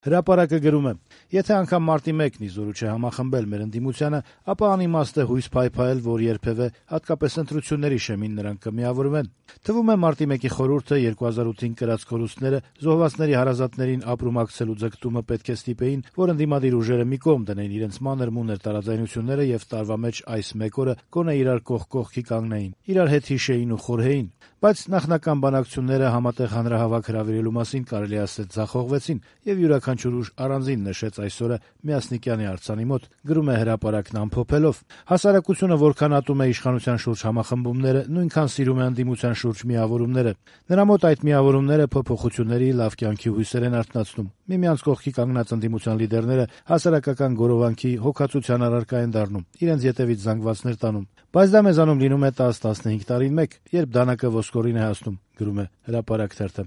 Հրապարակը գրում է. «Եթե անգամ մարտի 1-ն իզորու չէ համախմբել մեր ընդդիմությանը, ապա անիմաստ է հույս փայփայել, որ երբևէ, հատկապես ընտրությունների շեմին նրանք կմիավորվեն։ Թվում է մարտի 1-ի խորհուրդը 2008-ին կրած կորուստները զոհվածների հարազատներին ապրումակցելու ձգտումը պետք է ստիպեին, որ ընդդիմադիր ուժերը մի կողմ դնեին իրենց մանր-մունր տարաձայնությունները եւ տարվա մեջ այս մեկ օրը գոնե իրար կողք կողքի կանգնեին, իրար հետ հիշեին ու խորհեին։ Բայց նախնական բանակցությունները համատեղ հանրահավաք հրավիրելու մասին կարելի ասել ձախողվեցին եւ յուրաքանչյուր ուժ առանձին նշեց այսօրը Միասնիկյանի արձանի մոտ», գրում է Հրապարակն ամփոփելով։ Հասարակությունը որքան ատում է իշխանության շուրջ համախմբումները, նույնքան սիրում է ընդդիմության շուրջ միավորումները։ Նրա մոտ այդ միավորումները փոփոխությունների, լավ կյանքի հույսեր են արթնացնում։ Միմյանց կողքի կանգնած ընդդիմության լիդերները հասարակական գորովանքի, հոգացության առարկա են դառնում, իրենց ետևից զանգվածներ տանում։ Բայց դա մեզանում լինում է 10-15 տարին մեկ, երբ դանակը ոսկորին է հասնում, գրում է Հրապարակ թերթը։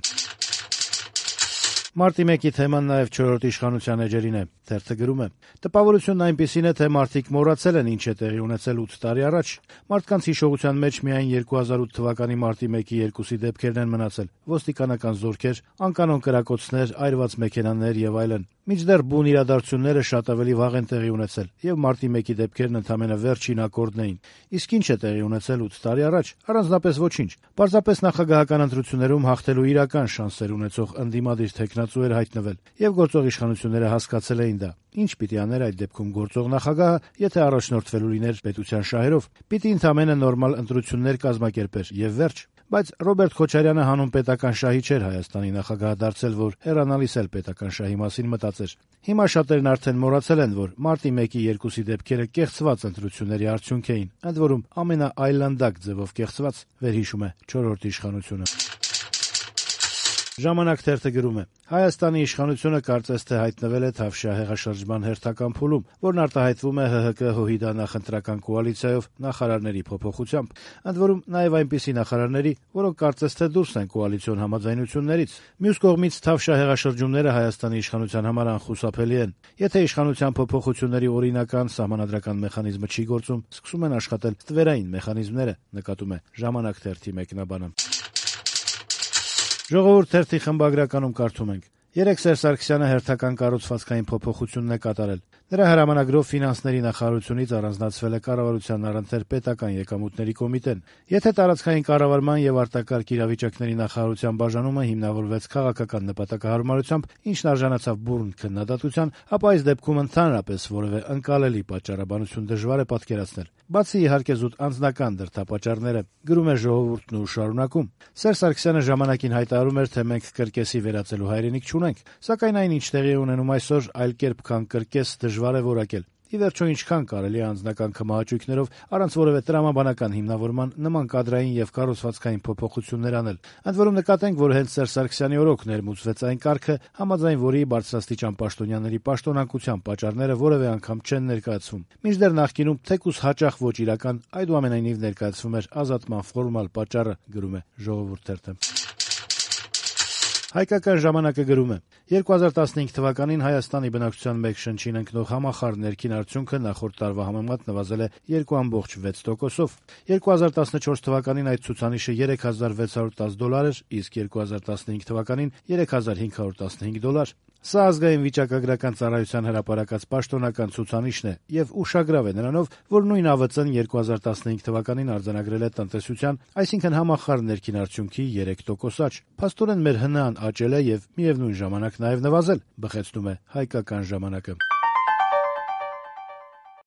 Մարտի 1-ի թեման նաև 4-րդ իշխանության էջերին է։ Թերթը գրում է. «Տպավորությունն այնպիսին է, թե մարդիկ մոռացել են ինչ է տեղի ունեցել 8 տարի առաջ։ Մարդկանց հիշողության մեջ միայն 2008 թվականի մարտի 1-ի 2-ի դեպքերն են մնացել՝ ոստիկանական զորքեր, անկանոն կրակոցներ, այրված մեքենաներ եւ այլն։ Մինչդեռ բուն իրադարձությունները շատ ավելի վաղ են տեղի ունեցել, եւ մարտի 1-ի դեպքերն ընդամենը վերջին ակորդն էին։ Իսկ ինչ է տեղի ունեցել 8 տարի առաջ։ Առանձնապես ոչինչ։ Պարզապես նախագահական ընտրություններում հաղթելու իրական շանսեր ունեցող ընդդիմադիր թեկնածու էր հայտնվել, եւ գործող իշխանությունները հասկացել էին դա։ Ինչ պիտի աներ այդ դեպքում գործող նախագահը, եթե առաջնորդվելու լիներ պետության շահերով։ Պիտի ընդամենը նորմալ ընտրություններ կազմակերպեր եւ վերջ։ Բայց Ռոբերտ Քոչարյանը հանուն պետական շահի չէր Հայաստանի նախագահ դարձել, որ հեռանալիս էլ պետական շահի մասին մտածեր։ Հիմա շատերն արդեն մոռացել են, որ մարտի 1-ի 2-ի դեպքերը կեղծված ընտրությունների արդյունք էին, ընդ որում ամենաայլանդակ ձևով կեղծված, վերհիշում է 4-րդ իշխանությունը»։ Ժամանակ թերթը գրում է. «Հայաստանի իշխանությունը կարծես թե հայտնվել է Թավշյա հեղաշրջման հերթական փուլում, որն արտահայտվում է ՀՀԿ-ՀՅԴ նախընտրական կոալիցիայով նախարարների փոփոխությամբ, ընդ որում նաև այնպիսի նախարարների, որոնք կարծես թե դուրս են կոալիցիոն համաձայնություններից։ Մյուս կողմից Թավշյա հեղաշրջումները Հայաստանի իշխանության համար անխուսափելի են։ Եթե իշխանության փոփոխությունների օրինական սահմանադրական մեխանիզմը չի գործում, սկսում են աշխատել ստվերային մեխանիզմները», նկատում է Ժամանակ թերթի մեկնաբանը։ Ժողովուրդ թերթի խմբագրականում կարդում ենք. «Երեկ Սերժ Սարգսյանը հերթական կառուցվածքային փոփոխությունն է կատարել։ Նրա հրամանագրով ֆինանսների նախարարությունից առանձնացվել է կառավարության առընթեր պետական եկամուտների կոմիտեն։ Եթե տարածքային կառավարման եւ արտակարգ իրավիճակների նախարարության բաժանումը հիմնավորվեց քաղաքական նպատակահարմարությամբ, ինչն արժանացավ բուռն քննադատության, ապա այս դեպքում ընդհանրապես որևէ ընկալելի պատճառաբանություն դժվար է պատկերացնել։ Բացի իհարկե զուտ անձնական դրդապատճառները», գրում է Ժողովուրդն ու շարունակում. «Սերժ Սարգսյանը ժամանակին հայտարարում էր, թե մենք կրկեսի վերածելու հայրենիք չունենք, սակայն այն, ինչ տեղի է ունենում այսօր, այլ կերպ, քան կրկես, դժվար է որակել։ Ի վերջո ինչքան կարելի է անձնական քմահաճույքներով առանց որևէ տրամաբանական հիմնավորման նման կադրային եւ կառուցվածքային փոփոխություններ անել։ Ընդ որում նկատենք, որ հենց Սերժ Սարգսյանի օրոք ներմուծվեց այն կարգը, համաձայն որի բարձրաստիճան պաշտոնյաների պաշտոնակության պատճառները որևէ անգամ չեն ներկայացվում։ Մինչդեռ նախկինում թեկուզ հաճախ ոչ իրական, այդուամենայնիվ ներկայացվում էր ազատման ֆորմալ պատճառը», գրում է Ժողովուրդ թերթը։ Հայկական ժամանակը գրում է. 2015 թվականին Հայաստանի բնակչության մեկ շնչին ընկնող համախառն ներքին արդյունքը նախորդ տարվա համեմատ նվազել է 2.6%-ով։ 2014 թվականին այդ ցուցանիշը $3610 էր, իսկ 2015 թվականին $3515։ Սա ազգային վիճակագրական ծառայության հրապարակած պաշտոնական ցուցանիշն է եւ ուշագրավ է նրանով, որ նույն ԱՎԾ-ն 2015 թվականին արձանագրել է տնտեսության, այսինքն համախառն ներքին արդյունքի 3% աճ։ Փաստորեն մեր ՀՆԱ-ն աճել է եւ միևնույն ժամանակ նաեւ նվազել, բխեցնում է Հայկական ժամանակը։